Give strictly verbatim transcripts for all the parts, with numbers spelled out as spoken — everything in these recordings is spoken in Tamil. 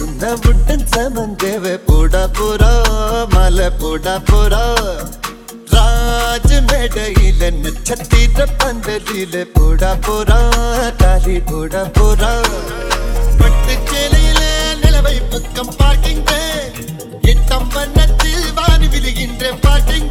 சுண்ணவுடன் சமந்தேவே போடா போறா மலை போடா போறா ராஜ மேடையில நட்சத்திர பந்தலில போடா போறா தாலி போடா போறா பட்டு சேலையில நிலவை பக்கம் பாட்டிங்க எட்டம் வண்ணத்தில் வாரி விழுகின்ற பாட்டிங்க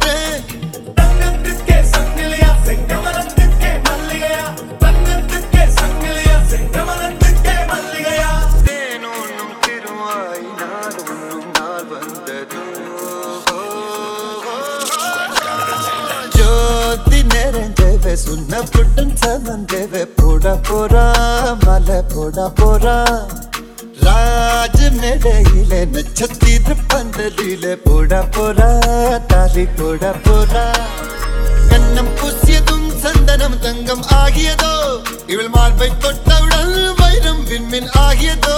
சுண்ணப்புடன் சமந்தேவே போடா போறா மலை போடா போறா ராஜ மேடையில நட்சத்திர பந்தலில போடா போறா தாலி போடா போறா கண்ணம் பூசியதும் சந்தனம் தங்கம் ஆகியதோ இவள் மார்பை தொட்டவுடன் வைரம் விண்மின் ஆகியதோ